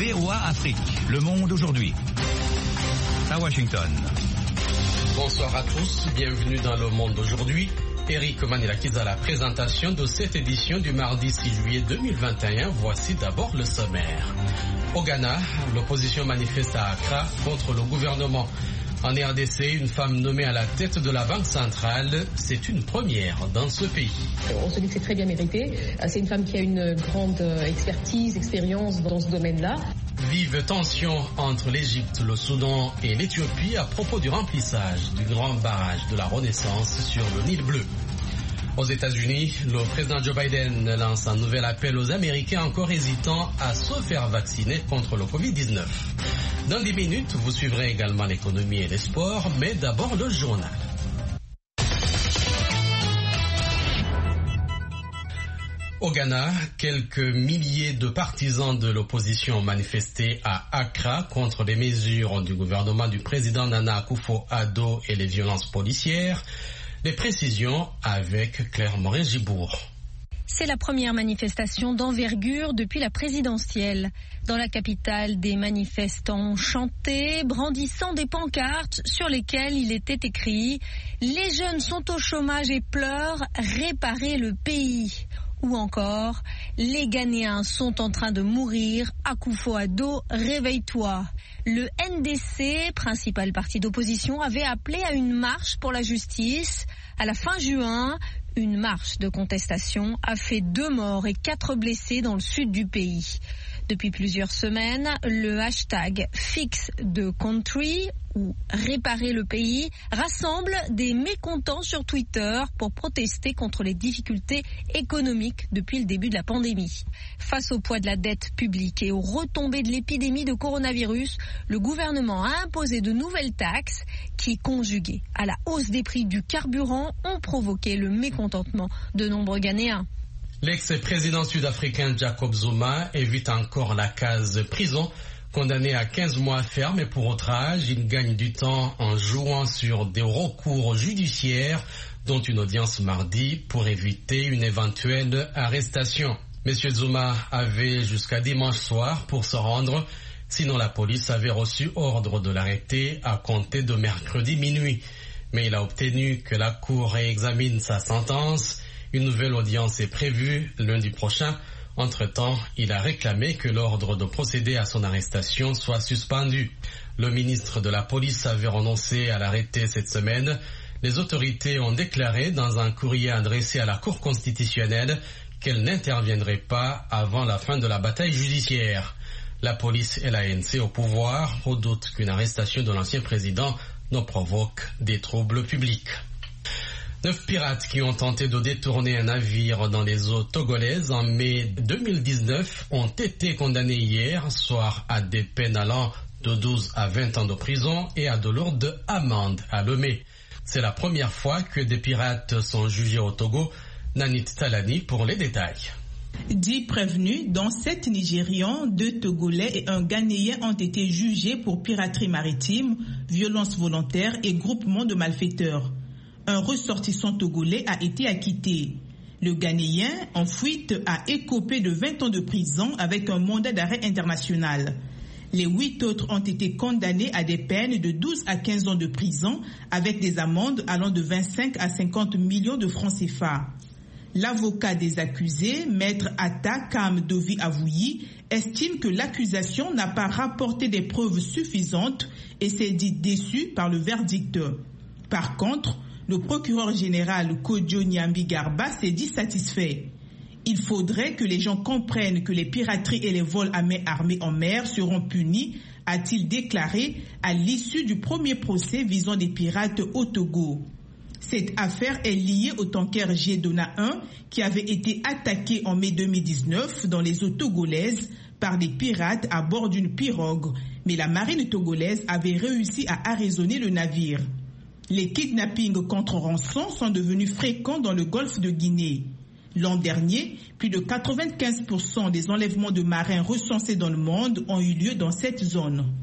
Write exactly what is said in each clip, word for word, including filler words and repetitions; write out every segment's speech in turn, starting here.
V O A Afrique, Le Monde aujourd'hui. À Washington. Bonsoir à tous, bienvenue dans Le Monde aujourd'hui. Eric Manilakis à la présentation de cette édition du mardi six juillet deux mille vingt et un. Voici d'abord le sommaire. Au Ghana, l'opposition manifeste à Accra contre le gouvernement. En R D C, une femme nommée à la tête de la Banque centrale, c'est une première dans ce pays. On se dit que c'est très bien mérité. C'est une femme qui a une grande expertise, expérience dans ce domaine-là. Vive tension entre l'Égypte, le Soudan et l'Éthiopie à propos du remplissage du grand barrage de la Renaissance sur le Nil bleu. Aux États-Unis, le président Joe Biden lance un nouvel appel aux Américains encore hésitants à se faire vacciner contre le covid dix-neuf. Dans dix minutes, vous suivrez également l'économie et les sports, mais d'abord le journal. Au Ghana, quelques milliers de partisans de l'opposition ont manifesté à Accra contre les mesures du gouvernement du président Nana Akufo-Addo et les violences policières. Les précisions avec Claire Morin-Gibourg. C'est la première manifestation d'envergure depuis la présidentielle. Dans la capitale, des manifestants ont chanté, brandissant des pancartes sur lesquelles il était écrit « Les jeunes sont au chômage et pleurent, réparez le pays ». Ou encore « Les Ghanéens sont en train de mourir, Akufo-Addo, réveille-toi ». Le N D C, principal parti d'opposition, avait appelé à une marche pour la justice. À la fin juin, une marche de contestation a fait deux morts et quatre blessés dans le sud du pays. Depuis plusieurs semaines, le hashtag Fix the Country ou Réparer le pays rassemble des mécontents sur Twitter pour protester contre les difficultés économiques depuis le début de la pandémie. Face au poids de la dette publique et aux retombées de l'épidémie de coronavirus, le gouvernement a imposé de nouvelles taxes qui, conjuguées à la hausse des prix du carburant, ont provoqué le mécontentement de nombreux Ghanéens. L'ex-président sud-africain Jacob Zuma évite encore la case prison. Condamné à quinze mois ferme et pour outrage, il gagne du temps en jouant sur des recours judiciaires, dont une audience mardi pour éviter une éventuelle arrestation. Monsieur Zuma avait jusqu'à dimanche soir pour se rendre, sinon la police avait reçu ordre de l'arrêter à compter de mercredi minuit. Mais il a obtenu que la cour réexamine sa sentence. Une nouvelle audience est prévue lundi prochain. Entre-temps, il a réclamé que l'ordre de procéder à son arrestation soit suspendu. Le ministre de la Police avait renoncé à l'arrêter cette semaine. Les autorités ont déclaré dans un courrier adressé à la Cour constitutionnelle qu'elles n'interviendraient pas avant la fin de la bataille judiciaire. La police et l'A N C au pouvoir redoutent qu'une arrestation de l'ancien président ne provoque des troubles publics. Neuf pirates qui ont tenté de détourner un navire dans les eaux togolaises en mai deux mille dix-neuf ont été condamnés hier soir à des peines allant de douze à vingt ans de prison et à de lourdes amendes à Lomé. C'est la première fois que des pirates sont jugés au Togo. Nanit Talani pour les détails. Dix prévenus, dont sept Nigérians, deux Togolais et un Ghanéen ont été jugés pour piraterie maritime, violence volontaire et groupement de malfaiteurs. Un ressortissant togolais a été acquitté. Le Ghanéen, en fuite, a écopé de vingt ans de prison avec un mandat d'arrêt international. Les huit autres ont été condamnés à des peines de douze à quinze ans de prison avec des amendes allant de vingt-cinq à cinquante millions de francs C F A. L'avocat des accusés, maître Atta Kam Dovi Avouyi, estime que l'accusation n'a pas rapporté des preuves suffisantes et s'est dit déçu par le verdict. Par contre, le procureur général Kodjo Nyambi Garba s'est dit satisfait. Il faudrait que les gens comprennent que les pirateries et les vols à main armée en mer seront punis, a-t-il déclaré à l'issue du premier procès visant des pirates au Togo. Cette affaire est liée au tanker Jedona un qui avait été attaqué en mai deux mille dix-neuf dans les eaux togolaises par des pirates à bord d'une pirogue, mais la marine togolaise avait réussi à arraisonner le navire. Les kidnappings contre rançon sont devenus fréquents dans le golfe de Guinée. L'an dernier, plus de quatre-vingt-quinze pour cent des enlèvements de marins recensés dans le monde ont eu lieu dans cette zone.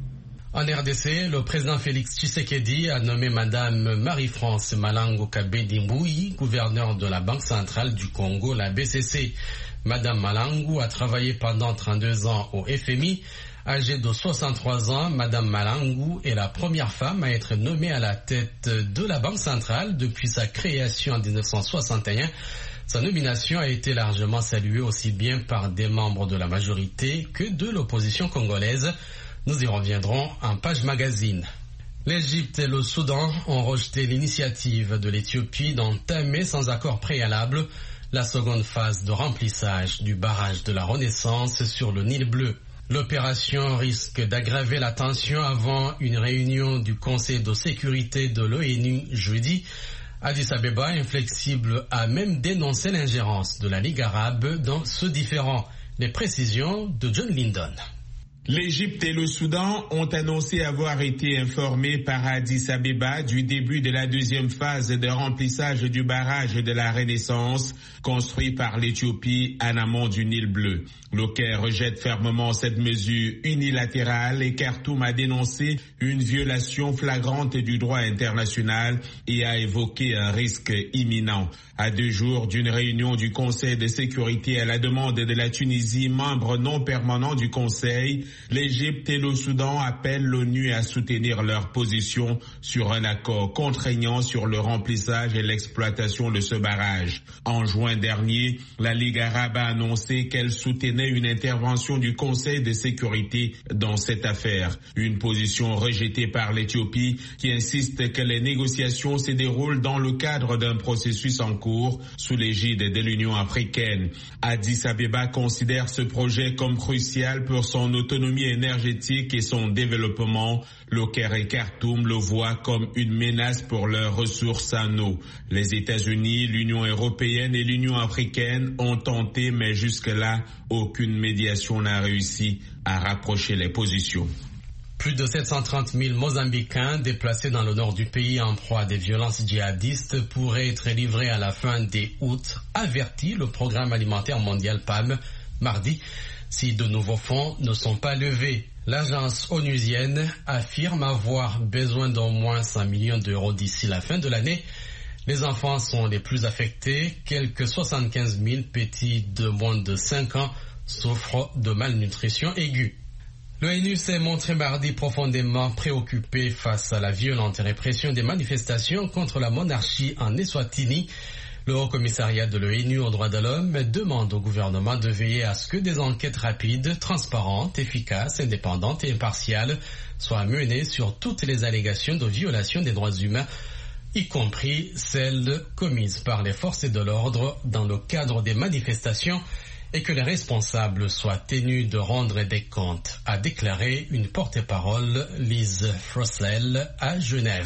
En R D C, le président Félix Tshisekedi a nommé Madame Marie-France Malango Kabedi Mbouyi, gouverneure de la Banque centrale du Congo, la B C C. Madame Malango a travaillé pendant trente-deux ans au F M I. Âgée de soixante-trois ans, Madame Malango est la première femme à être nommée à la tête de la Banque centrale depuis sa création en dix-neuf cent soixante et un. Sa nomination a été largement saluée aussi bien par des membres de la majorité que de l'opposition congolaise. Nous y reviendrons en page magazine. L'Égypte et le Soudan ont rejeté l'initiative de l'Éthiopie d'entamer sans accord préalable la seconde phase de remplissage du barrage de la Renaissance sur le Nil bleu. L'opération risque d'aggraver la tension avant une réunion du Conseil de sécurité de l'ONU jeudi. Addis Abeba, inflexible, a même dénoncé l'ingérence de la Ligue arabe dans ce différend. Les précisions de John Lyndon. L'Égypte et le Soudan ont annoncé avoir été informés par Addis Abeba du début de la deuxième phase de remplissage du barrage de la Renaissance construit par l'Éthiopie en amont du Nil bleu. Le Caire rejette fermement cette mesure unilatérale et Khartoum a dénoncé une violation flagrante du droit international et a évoqué un risque imminent. À deux jours d'une réunion du Conseil de sécurité à la demande de la Tunisie, membre non permanent du Conseil, l'Égypte et le Soudan appellent l'ONU à soutenir leur position sur un accord contraignant sur le remplissage et l'exploitation de ce barrage. En juin dernier, la Ligue arabe a annoncé qu'elle soutenait une intervention du Conseil de sécurité dans cette affaire. Une position rejetée par l'Éthiopie qui insiste que les négociations se déroulent dans le cadre d'un processus en cours sous l'égide de l'Union africaine. Addis Abeba considère ce projet comme crucial pour son autonomie énergétique et son développement. Le Caire et Khartoum le voient comme une menace pour leurs ressources en eau. Les États-Unis, l'Union européenne et l'Union africaine ont tenté, mais jusque-là, aucune médiation n'a réussi à rapprocher les positions. Plus de sept cent trente mille Mozambicains déplacés dans le nord du pays en proie à des violences djihadistes pourraient être livrés à la fin des août, avertit le Programme alimentaire mondial P A M mardi, si de nouveaux fonds ne sont pas levés. L'agence onusienne affirme avoir besoin d'au moins cent millions d'euros d'ici la fin de l'année. Les enfants sont les plus affectés. Quelques soixante-quinze mille petits de moins de cinq ans souffrent de malnutrition aiguë. L'ONU s'est montré mardi profondément préoccupé face à la violente répression des manifestations contre la monarchie en Eswatini. Le Haut Commissariat de l'ONU aux droits de l'homme demande au gouvernement de veiller à ce que des enquêtes rapides, transparentes, efficaces, indépendantes et impartiales soient menées sur toutes les allégations de violation des droits humains, y compris celles commises par les forces de l'ordre dans le cadre des manifestations, et que les responsables soient tenus de rendre des comptes, a déclaré une porte-parole, Lise Froslell, à Genève.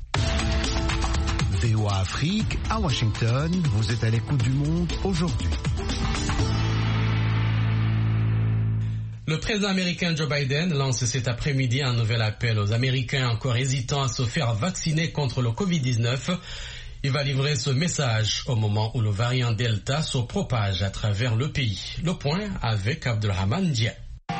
V O A Afrique, à Washington, vous êtes à l'écoute du monde aujourd'hui. Le président américain Joe Biden lance cet après-midi un nouvel appel aux Américains encore hésitants à se faire vacciner contre le covid dix-neuf. Il va livrer ce message au moment où le variant Delta se propage à travers le pays. Le point avec Abdelrahman Dia.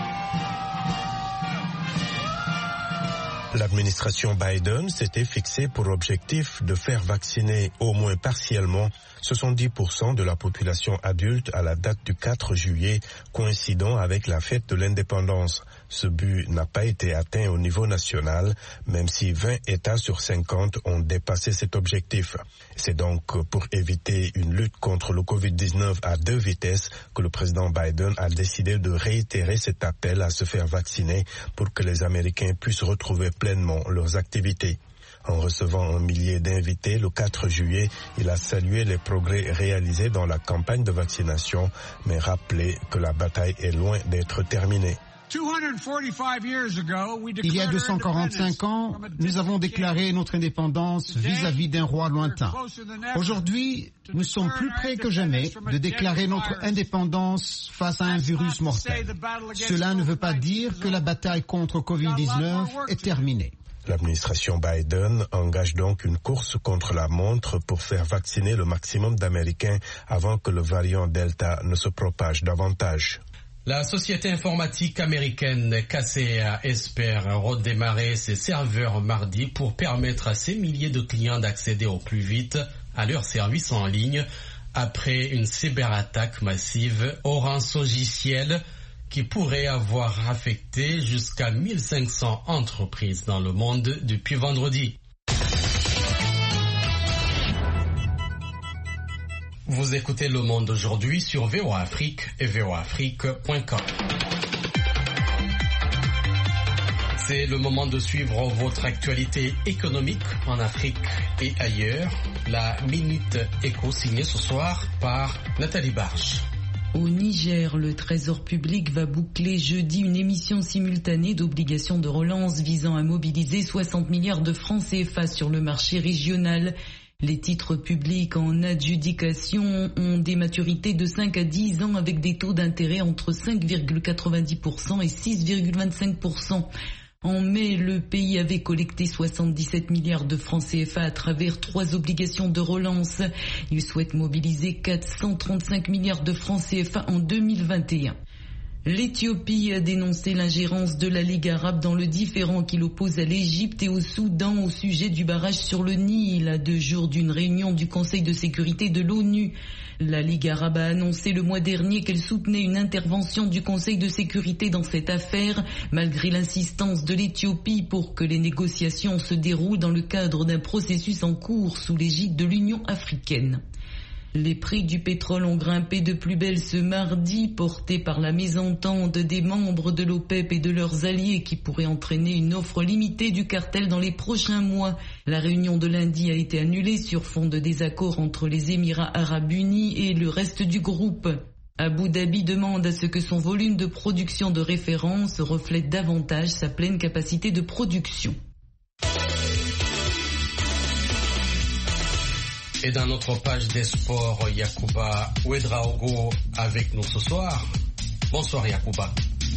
L'administration Biden s'était fixée pour objectif de faire vacciner au moins partiellement soixante-dix pour cent de la population adulte à la date du quatre juillet, coïncidant avec la fête de l'indépendance. Ce but n'a pas été atteint au niveau national, même si vingt États sur cinquante ont dépassé cet objectif. C'est donc pour éviter une lutte contre le covid dix-neuf à deux vitesses que le président Biden a décidé de réitérer cet appel à se faire vacciner pour que les Américains puissent retrouver pleinement leurs activités. En recevant un millier d'invités le quatre juillet, il a salué les progrès réalisés dans la campagne de vaccination, mais rappelé que la bataille est loin d'être terminée. Il y a deux cent quarante-cinq ans, nous avons déclaré notre indépendance vis-à-vis d'un roi lointain. Aujourd'hui, nous sommes plus près que jamais de déclarer notre indépendance face à un virus mortel. Cela ne veut pas dire que la bataille contre covid dix-neuf est terminée. L'administration Biden engage donc une course contre la montre pour faire vacciner le maximum d'Américains avant que le variant Delta ne se propage davantage. La société informatique américaine Kaseya espère redémarrer ses serveurs mardi pour permettre à ses milliers de clients d'accéder au plus vite à leurs services en ligne après une cyberattaque massive au rançongiciel qui pourrait avoir affecté jusqu'à mille cinq cents entreprises dans le monde depuis vendredi. Vous écoutez Le Monde aujourd'hui sur V O A Afrique et V O A Afrique point com. C'est le moment de suivre votre actualité économique en Afrique et ailleurs. La Minute Éco signée ce soir par Nathalie Barche. Au Niger, le Trésor public va boucler jeudi une émission simultanée d'obligations de relance visant à mobiliser soixante milliards de francs C F A sur le marché régional. Les titres publics en adjudication ont des maturités de cinq à dix ans avec des taux d'intérêt entre cinq virgule quatre-vingt-dix pour cent et six virgule vingt-cinq pour cent. En mai, le pays avait collecté soixante-dix-sept milliards de francs C F A à travers trois obligations de relance. Il souhaite mobiliser quatre cent trente-cinq milliards de francs C F A en deux mille vingt et un. L'Éthiopie a dénoncé l'ingérence de la Ligue arabe dans le différend qui l'oppose à l'Égypte et au Soudan au sujet du barrage sur le Nil à deux jours d'une réunion du Conseil de sécurité de l'ONU. La Ligue arabe a annoncé le mois dernier qu'elle soutenait une intervention du Conseil de sécurité dans cette affaire, malgré l'insistance de l'Éthiopie pour que les négociations se déroulent dans le cadre d'un processus en cours sous l'égide de l'Union africaine. Les prix du pétrole ont grimpé de plus belle ce mardi, portés par la mésentente des membres de l'OPEP et de leurs alliés qui pourrait entraîner une offre limitée du cartel dans les prochains mois. La réunion de lundi a été annulée sur fond de désaccord entre les Émirats arabes unis et le reste du groupe. Abu Dhabi demande à ce que son volume de production de référence reflète davantage sa pleine capacité de production. Et dans notre page des sports, Yacouba Ouedraogo avec nous ce soir. Bonsoir Yacouba.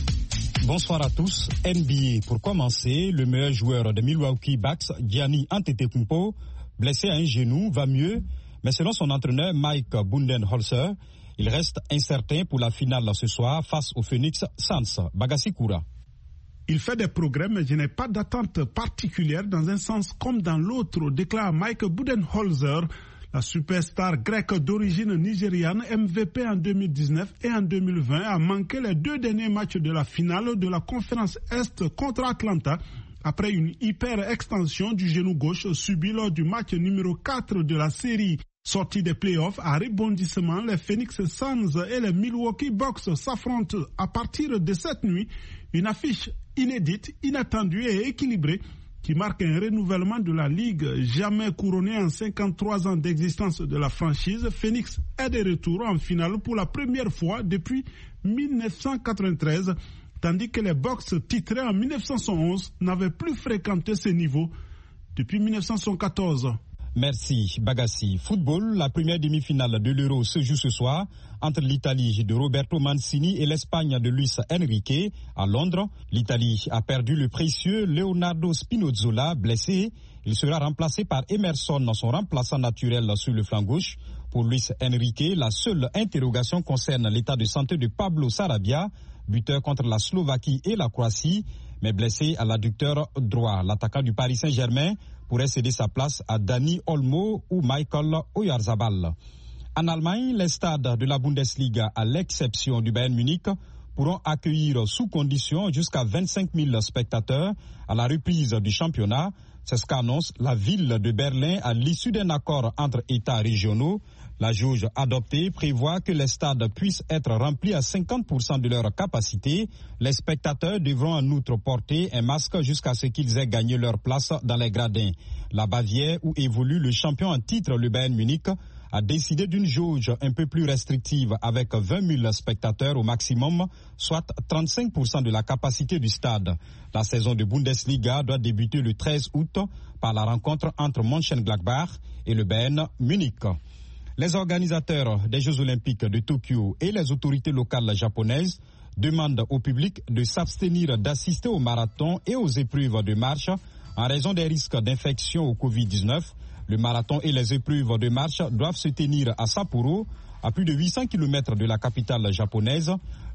Bonsoir à tous. N B A pour commencer, le meilleur joueur de Milwaukee Bucks, Giannis Antetokounmpo, blessé à un genou, va mieux, mais selon son entraîneur Mike Budenholzer, il reste incertain pour la finale ce soir face au Phoenix Suns. Bagassi Koura. Il fait des progrès, mais je n'ai pas d'attente particulière dans un sens comme dans l'autre, déclare Mike Budenholzer. La superstar grecque d'origine nigériane, M V P en deux mille dix-neuf et en deux mille vingt, a manqué les deux derniers matchs de la finale de la conférence Est contre Atlanta après une hyper-extension du genou gauche subie lors du match numéro quatre de la série. Sortie des playoffs à rebondissement, les Phoenix Suns et les Milwaukee Bucks s'affrontent à partir de cette nuit. Une affiche inédite, inattendue et équilibrée qui marque un renouvellement de la Ligue jamais couronnée en cinquante-trois ans d'existence de la franchise. Phoenix est de retour en finale pour la première fois depuis mille neuf cent quatre-vingt-treize, tandis que les Bucks titrés en mille neuf cent onze n'avaient plus fréquenté ces niveaux depuis mille neuf cent soixante-quatorze. Merci Bagassi. Football, la première demi-finale de l'Euro se joue ce soir entre l'Italie de Roberto Mancini et l'Espagne de Luis Enrique à Londres. L'Italie a perdu le précieux Leonardo Spinazzola, blessé. Il sera remplacé par Emerson, son remplaçant naturel sur le flanc gauche. Pour Luis Enrique, la seule interrogation concerne l'état de santé de Pablo Sarabia, buteur contre la Slovaquie et la Croatie, mais blessé à l'adducteur droit. L'attaquant du Paris Saint-Germain pourrait céder sa place à Dani Olmo ou Michael Oyarzabal. En Allemagne, les stades de la Bundesliga, à l'exception du Bayern Munich, pourront accueillir sous condition jusqu'à vingt-cinq mille spectateurs à la reprise du championnat. C'est ce qu'annonce la ville de Berlin à l'issue d'un accord entre États régionaux. La jauge adoptée prévoit que les stades puissent être remplis à cinquante pour cent de leur capacité. Les spectateurs devront en outre porter un masque jusqu'à ce qu'ils aient gagné leur place dans les gradins. La Bavière, où évolue le champion en titre, le Bayern Munich, a décidé d'une jauge un peu plus restrictive avec vingt mille spectateurs au maximum, soit trente-cinq pour cent de la capacité du stade. La saison de Bundesliga doit débuter le treize août par la rencontre entre Mönchengladbach et le Bayern Munich. Les organisateurs des Jeux Olympiques de Tokyo et les autorités locales japonaises demandent au public de s'abstenir d'assister au marathon et aux épreuves de marche en raison des risques d'infection au covid dix-neuf. Le marathon et les épreuves de marche doivent se tenir à Sapporo, à plus de huit cents kilomètres de la capitale japonaise.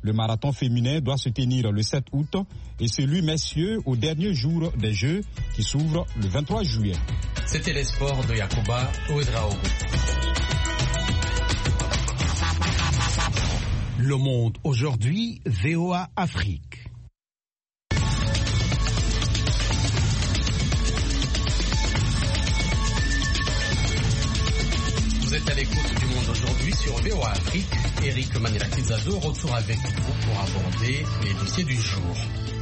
Le marathon féminin doit se tenir le sept août et celui messieurs au dernier jour des Jeux qui s'ouvre le vingt-trois juillet. C'était les sports de Yacouba Ouedraogo. Le Monde aujourd'hui, V O A Afrique. Vous êtes à l'écoute du Monde aujourd'hui sur V O A Afrique. Eric Manila-Kizado, retour avec vous pour aborder les dossiers du jour.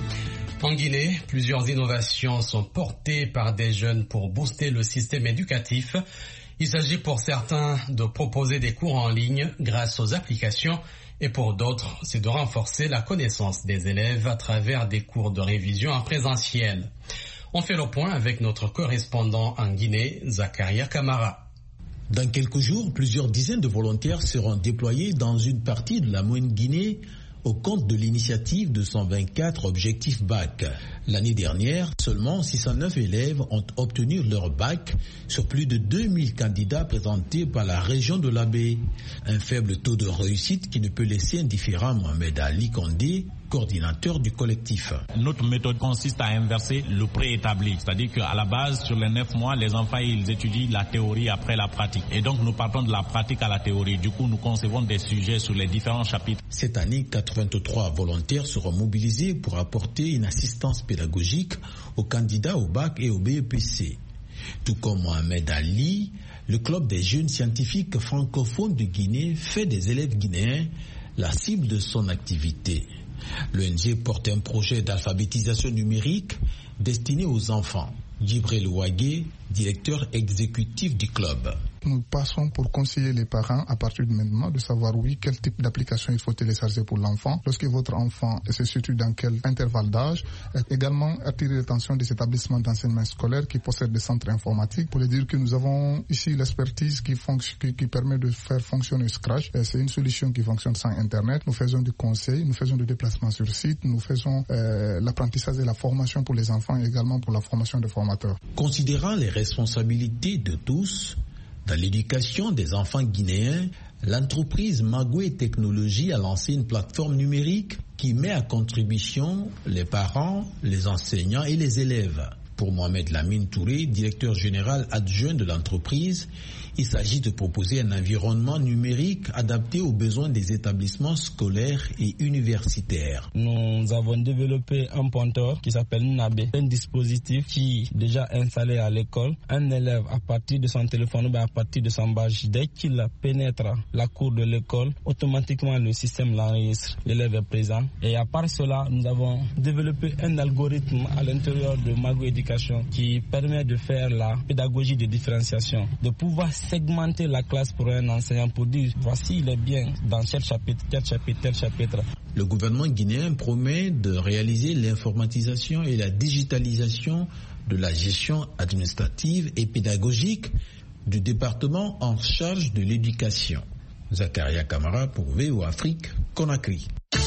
En Guinée, plusieurs innovations sont portées par des jeunes pour booster le système éducatif. Il s'agit pour certains de proposer des cours en ligne grâce aux applications et pour d'autres, c'est de renforcer la connaissance des élèves à travers des cours de révision en présentiel. On fait le point avec notre correspondant en Guinée, Zakaria Kamara. Dans quelques jours, plusieurs dizaines de volontaires seront déployés dans une partie de la moyenne Guinée au compte de l'initiative de cent vingt-quatre objectifs bac. L'année dernière, seulement six cent neuf élèves ont obtenu leur bac sur plus de deux mille candidats présentés par la région de l'Abbé. Un faible taux de réussite qui ne peut laisser indifférent Mohamed Ali Kondé, coordinateur du collectif. Notre méthode consiste à inverser le préétabli, c'est-à-dire qu'à la base, sur les neuf mois, les enfants ils étudient la théorie après la pratique. Et donc nous partons de la pratique à la théorie. Du coup, nous concevons des sujets sur les différents chapitres. Cette année, quatre-vingt-trois volontaires seront mobilisés pour apporter une assistance pédagogique aux candidats au bac et au B E P C. Tout comme Mohamed Ali, le club des jeunes scientifiques francophones de Guinée fait des élèves guinéens la cible de son activité. L'O N G porte un projet d'alphabétisation numérique destiné aux enfants. Djibril Ouagé, directeur exécutif du club. Nous passons pour conseiller les parents à partir de maintenant de savoir oui quel type d'application il faut télécharger pour l'enfant, lorsque votre enfant se situe dans quel intervalle d'âge, et également attirer l'attention des établissements d'enseignement scolaire qui possèdent des centres informatiques pour leur dire que nous avons ici l'expertise qui, qui, qui permet de faire fonctionner Scratch. Et c'est une solution qui fonctionne sans Internet. Nous faisons du conseil, nous faisons du déplacement sur site, nous faisons euh, l'apprentissage et la formation pour les enfants et également pour la formation des formateurs. Considérant les responsabilités de tous dans l'éducation des enfants guinéens, l'entreprise Magoué Technologies a lancé une plateforme numérique qui met à contribution les parents, les enseignants et les élèves. Pour Mohamed Lamine Touré, directeur général adjoint de l'entreprise, il s'agit de proposer un environnement numérique adapté aux besoins des établissements scolaires et universitaires. Nous avons développé un pointeur qui s'appelle Nabé, un dispositif qui est déjà installé à l'école. Un élève, à partir de son téléphone ou à partir de son badge, dès qu'il pénètre la cour de l'école, automatiquement le système l'enregistre. L'élève est présent. Et à part cela, nous avons développé un algorithme à l'intérieur de Magoué Éducation qui permet de faire la pédagogie de différenciation, de pouvoir segmenter la classe pour un enseignant pour dire voici il est bien dans tel chapitre, tel chapitre, tel chapitre. Le gouvernement guinéen promet de réaliser l'informatisation et la digitalisation de la gestion administrative et pédagogique du département en charge de l'éducation. Zakaria Kamara pour V O Afrique, Conakry.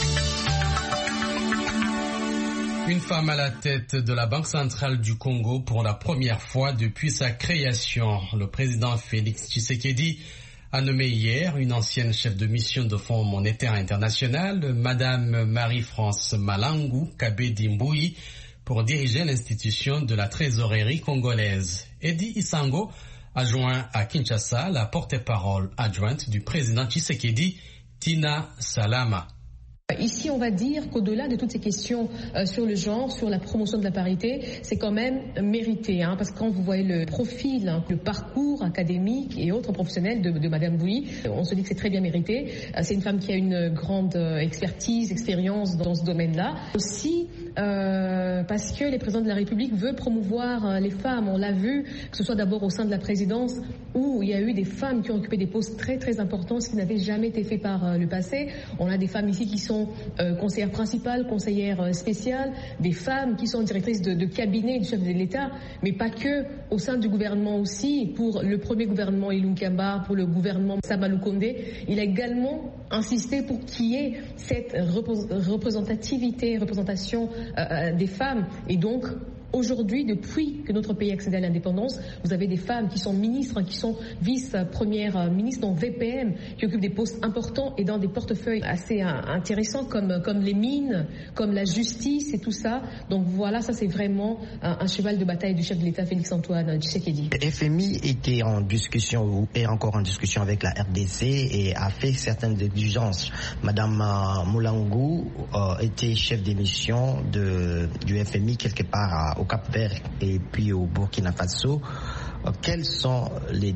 Une femme à la tête de la Banque centrale du Congo pour la première fois depuis sa création. Le président Félix Tshisekedi a nommé hier une ancienne chef de mission de Fonds monétaire international, Madame Marie-France Malangou Kabedi Mbouyi, pour diriger l'institution de la trésorerie congolaise. Edi Isango a joint à Kinshasa la porte-parole adjointe du président Tshisekedi, Tina Salama. Ici, on va dire qu'au-delà de toutes ces questions euh, sur le genre, sur la promotion de la parité, c'est quand même mérité, hein, parce que quand vous voyez le profil, hein, le parcours académique et autres professionnels de, de Madame Mbouyi, on se dit que c'est très bien mérité. Euh, c'est une femme qui a une grande euh, expertise, expérience dans ce domaine-là. Aussi, euh, parce que le président de la République veut promouvoir euh, les femmes. On l'a vu, que ce soit d'abord au sein de la présidence, où il y a eu des femmes qui ont occupé des postes très très importants, ce qui n'avait jamais été fait par euh, le passé. On a des femmes ici qui sont Euh, conseillères principales, conseillères euh, spéciales, des femmes qui sont directrices de, de cabinet du chef de l'État, mais pas que, au sein du gouvernement aussi, pour le premier gouvernement Ilunkamba, pour le gouvernement Samalou Kondé. Il a également insisté pour qu'il y ait cette représentativité, représentation euh, des femmes, et donc Aujourd'hui, depuis que notre pays a accédé à l'indépendance, vous avez des femmes qui sont ministres, qui sont vice-premières ministres dans V P M, qui occupent des postes importants et dans des portefeuilles assez intéressants comme, comme les mines, comme la justice et tout ça. Donc voilà, ça c'est vraiment un, un cheval de bataille du chef de l'État Félix-Antoine Tshisekedi. Le F M I était en discussion ou est encore en discussion avec la R D C et a fait certaines exigences. Madame Moulangou euh, était chef de mission de, du F M I quelque part à, au Cap-Vert et puis au Burkina Faso. Quels sont les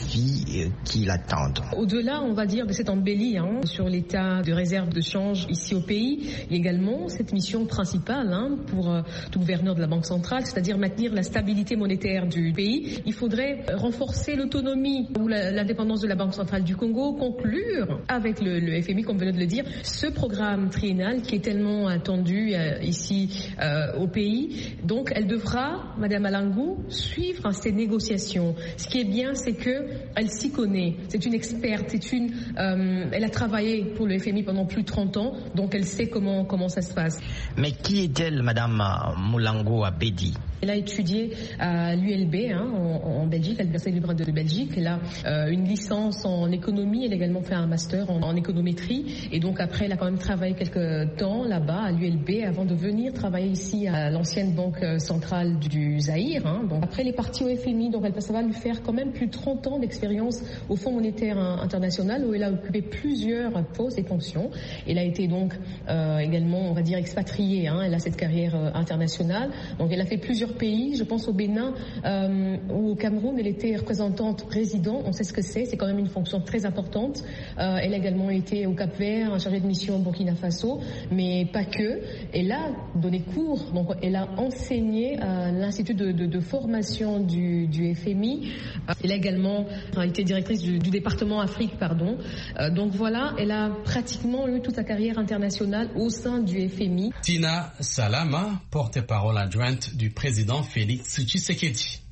défis qui l'attendent? Au-delà, on va dire, de cette embellie hein, sur l'état de réserve de change ici au pays, il y a également cette mission principale hein, pour euh, tout gouverneur de la Banque centrale, c'est-à-dire maintenir la stabilité monétaire du pays. Il faudrait renforcer l'autonomie ou la, l'indépendance de la Banque centrale du Congo, conclure avec le, le F M I, comme venait de le dire, ce programme triennal qui est tellement attendu euh, ici euh, au pays. Donc, elle devra, Madame Alangou, suivre hein, ces négociations. Ce qui est bien, c'est que elle s'y connaît. C'est une experte. C'est une. Euh, elle a travaillé pour le F M I pendant plus de trente ans, donc elle sait comment comment ça se passe. Mais qui est-elle, Madame Moulangou Abedi? Elle a étudié à l'U L B hein, en, en Belgique, à l'Université libre de Belgique. Elle a euh, une licence en économie. Elle a également fait un master en, en économétrie. Et donc après, elle a quand même travaillé quelques temps là-bas à l'U L B avant de venir travailler ici à l'ancienne banque centrale du Zaïre. Hein. Donc après, elle est partie au F M I. Donc elle, ça va lui faire quand même plus de trente ans d'expérience au Fonds monétaire international où elle a occupé plusieurs postes et fonctions. Elle a été donc euh, également, on va dire, expatriée. Hein. Elle a cette carrière euh, internationale. Donc elle a fait plusieurs pays, je pense au Bénin euh, ou au Cameroun, elle était représentante résident, on sait ce que c'est, c'est quand même une fonction très importante. Euh, elle a également été au Cap-Vert, chargée de mission au Burkina Faso, mais pas que. Elle a donné cours, donc elle a enseigné à l'Institut de, de, de formation du, du F M I. Elle a également été directrice du, du département Afrique, pardon. Euh, donc voilà, elle a pratiquement eu toute sa carrière internationale au sein du F M I. Tina Salama, porte-parole adjointe du président Félix Tshisekedi.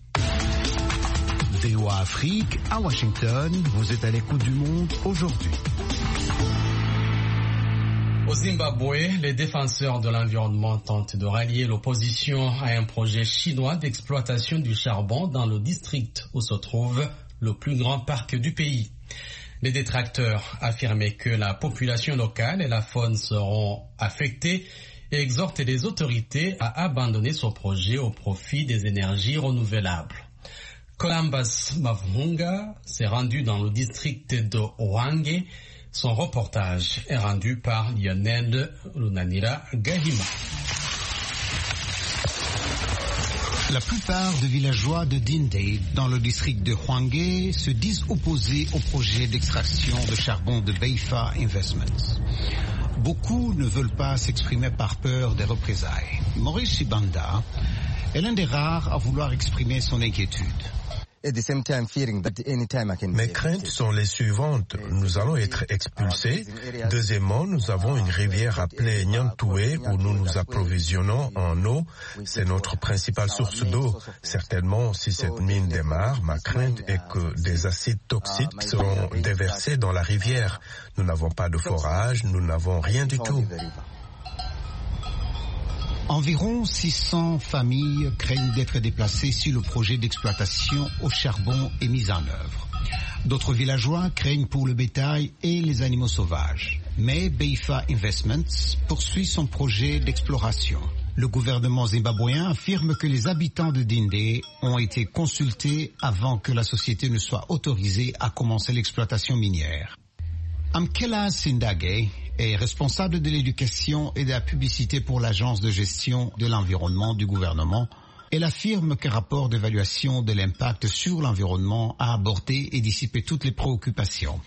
V O A Afrique, à Washington, vous êtes à l'écoute du monde aujourd'hui. Au Zimbabwe, les défenseurs de l'environnement tentent de rallier l'opposition à un projet chinois d'exploitation du charbon dans le district où se trouve le plus grand parc du pays. Les détracteurs affirmaient que la population locale et la faune seront affectées et exhortent les autorités à abandonner ce projet au profit des énergies renouvelables. Columbus Mavunga s'est rendu dans le district de Hwange. Son reportage est rendu par Lionel Lunanira Gahima. La plupart des villageois de Dinde, dans le district de Hwange, se disent opposés au projet d'extraction de charbon de Beifa Investments. Beaucoup ne veulent pas s'exprimer par peur des représailles. Maurice Sibanda est l'un des rares à vouloir exprimer son inquiétude. Mes craintes sont les suivantes. Nous allons être expulsés. Deuxièmement, nous avons une rivière appelée Nyantoué où nous nous approvisionnons en eau. C'est notre principale source d'eau. Certainement, si cette mine démarre, ma crainte est que des acides toxiques seront déversés dans la rivière. Nous n'avons pas de forage, nous n'avons rien du tout. Environ six cents familles craignent d'être déplacées si le projet d'exploitation au charbon est mis en œuvre. D'autres villageois craignent pour le bétail et les animaux sauvages. Mais Beifa Investments poursuit son projet d'exploration. Le gouvernement zimbabwéen affirme que les habitants de Dinde ont été consultés avant que la société ne soit autorisée à commencer l'exploitation minière. Amkela Sindage est responsable de l'éducation et de la publicité pour l'agence de gestion de l'environnement du gouvernement. Elle affirme qu'un rapport d'évaluation de l'impact sur l'environnement a abordé et dissipé toutes les préoccupations.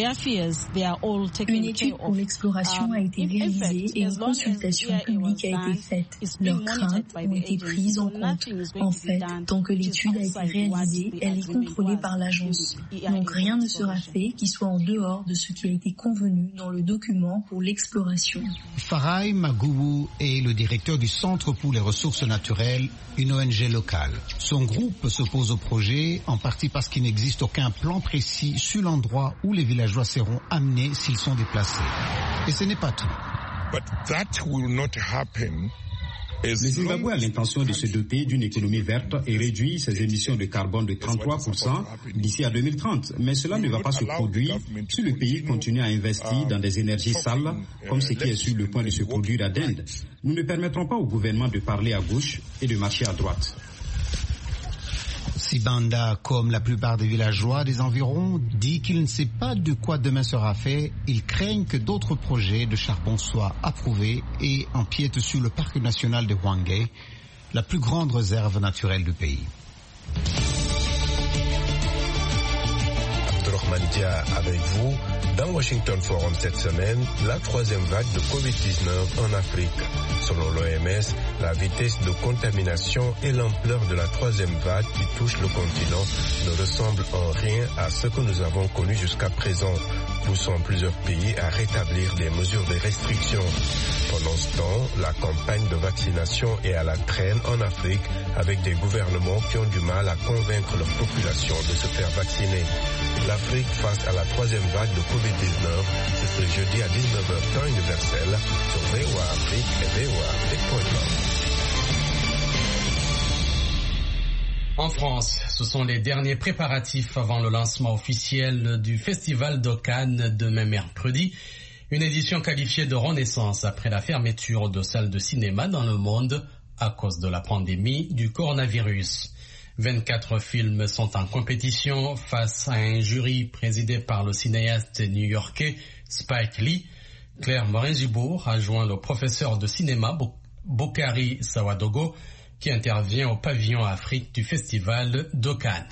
Une étude pour l'exploration a été réalisée et une consultation publique a été faite. Leurs craintes ont été prises en compte. En fait, tant que l'étude a été réalisée, elle est contrôlée par l'agence. Donc rien ne sera fait qui soit en dehors de ce qui a été convenu dans le document pour l'exploration. Farai Magoubou est le directeur du Centre pour les ressources naturelles, une O N G locale. Son groupe s'oppose au projet, en partie parce qu'il n'existe aucun plan précis sur l'endroit où les villageois seront amenés s'ils sont déplacés. Et ce n'est pas tout. But that will not happen Le Zimbabwe a l'intention de se doter d'une économie verte et réduire ses émissions de carbone de trente-trois pour cent d'ici à deux mille trente. Mais cela ne va pas se produire si le pays continue à investir dans des énergies sales, comme ce qui est sur le point de se produire à Dende. Nous ne permettrons pas au gouvernement de parler à gauche et de marcher à droite. Sibanda, comme la plupart des villageois des environs, dit qu'il ne sait pas de quoi demain sera fait. Ils craignent que d'autres projets de charbon soient approuvés et empiètent sur le parc national de Hwange, la plus grande réserve naturelle du pays. Mandia avec vous. Dans Washington Forum cette semaine, la troisième vague de covid dix-neuf en Afrique. Selon l'O M S, la vitesse de contamination et l'ampleur de la troisième vague qui touche le continent ne ressemblent en rien à ce que nous avons connu jusqu'à présent, poussant plusieurs pays à rétablir des mesures de restriction. Pendant ce temps, la campagne de vaccination est à la traîne en Afrique avec des gouvernements qui ont du mal à convaincre leur population de se faire vacciner. L'Afrique face à la troisième vague de covid dix-neuf, c'est ce jeudi à dix-neuf heures temps universel sur V O A Afrique et V O A Afrique point com. En France, ce sont les derniers préparatifs avant le lancement officiel du Festival de Cannes demain mercredi. Une édition qualifiée de renaissance après la fermeture de salles de cinéma dans le monde à cause de la pandémie du coronavirus. vingt-quatre films sont en compétition face à un jury présidé par le cinéaste new-yorkais Spike Lee. Claire Morin-Gibourg a joint le professeur de cinéma Boukari Sawadogo qui intervient au pavillon Afrique du Festival de Cannes.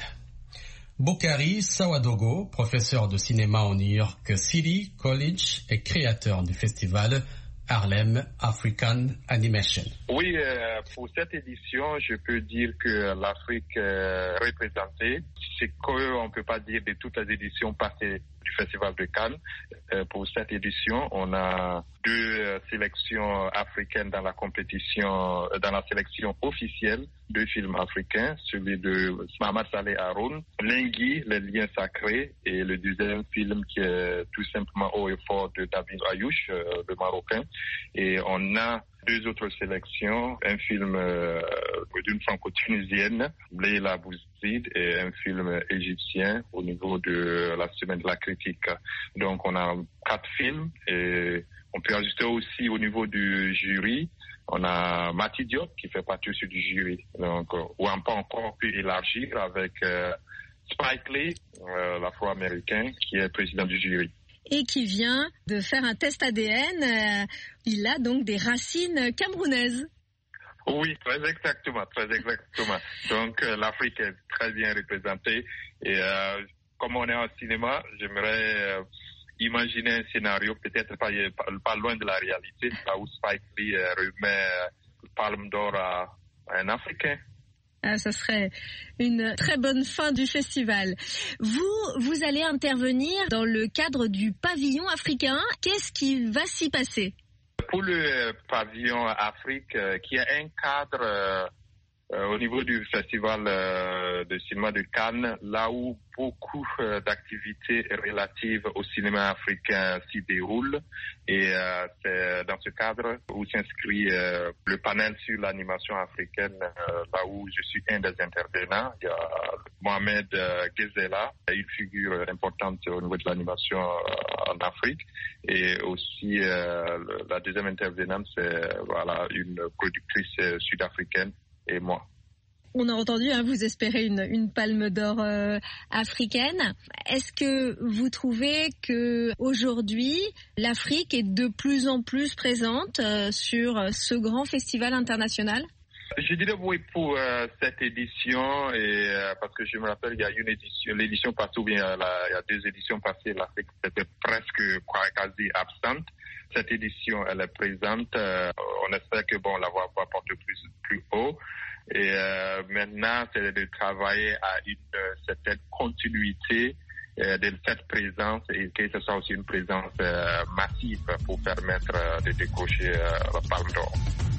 Boukari Sawadogo, professeur de cinéma au New York City College et créateur du festival Harlem African Animation. Oui, euh, pour cette édition, je peux dire que l'Afrique est représentée. C'est qu'on ne peut pas dire de toutes les éditions passées du Festival de Cannes. Euh, pour cette édition, on a deux euh, sélections africaines dans la compétition, euh, dans la sélection officielle, deux films africains, celui de Mahamat Saleh Haroun, Lingui, les liens sacrés, et le deuxième film qui est tout simplement Haut et fort de David Ayouch, euh, le Marocain. Et on a deux autres sélections, un film euh, d'une franco-tunisienne, Leila Bouzid, et un film égyptien au niveau de la semaine de la critique. Donc on a quatre films et on peut ajouter aussi au niveau du jury, on a Mati Diop qui fait partie aussi du jury. Donc ou on peut encore plus élargir avec euh, Spike Lee, euh, l'Afro-américain, qui est président du jury. Et qui vient de faire un test A D N. Euh, il a donc des racines camerounaises. Oui, très exactement, très exactement. Donc euh, l'Afrique est très bien représentée. Et euh, comme on est en cinéma, j'aimerais euh, imaginer un scénario peut-être pas, pas loin de la réalité, là où Spike Lee euh, remet le Palme d'Or à, à un Africain. Ah, ça serait une très bonne fin du festival. Vous, vous allez intervenir dans le cadre du pavillon africain. Qu'est-ce qui va s'y passer? Pour le pavillon Afrique, euh, qui est un cadre euh, euh, au niveau du festival euh, de cinéma de Cannes, là où beaucoup euh, d'activités relatives au cinéma africain s'y déroulent. Et euh, c'est dans ce cadre où s'inscrit euh, le panel sur l'animation africaine, euh, là où je suis un des intervenants. Il y a Mohamed euh, Ghezela, une figure importante au niveau de l'animation euh, en Afrique. Et aussi, euh, la deuxième intervenante, c'est voilà, une productrice euh, sud-africaine et moi. On a entendu, hein, vous espérez une, une palme d'or euh, africaine. Est-ce que vous trouvez que aujourd'hui l'Afrique est de plus en plus présente euh, sur ce grand festival international? Je dirais oui pour euh, cette édition, et euh, parce que je me rappelle, il y a une édition, l'édition passée, ou bien la, il y a deux éditions passées, l'Afrique était presque quasi absente. Cette édition, elle est présente. Euh, on espère que bon, la voix va porter plus plus haut. Et euh, maintenant, c'est de travailler à une euh, certaine continuité euh, de cette présence, et que ce soit aussi une présence euh, massive pour permettre euh, de décrocher euh, la Palme d'Or.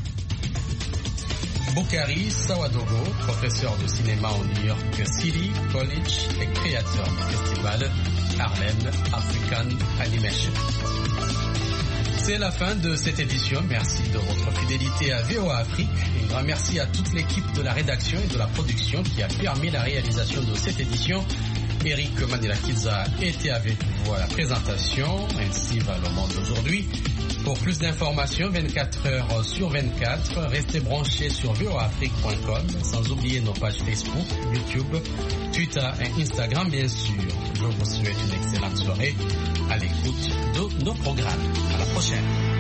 Boukari Sawadogo, professeur de cinéma au New York City College et créateur du festival Harlem African Animation. C'est la fin de cette édition. Merci de votre fidélité à V O A Afrique. Un grand merci à toute l'équipe de la rédaction et de la production qui a permis la réalisation de cette édition. Eric Manilakidza était avec vous à la présentation. Ainsi va le monde aujourd'hui. Pour plus d'informations, vingt-quatre heures sur vingt-quatre, restez branchés sur v o a afrique point com, sans oublier nos pages Facebook, YouTube, Twitter et Instagram, bien sûr. Je vous souhaite une excellente soirée à l'écoute de nos programmes. À la prochaine.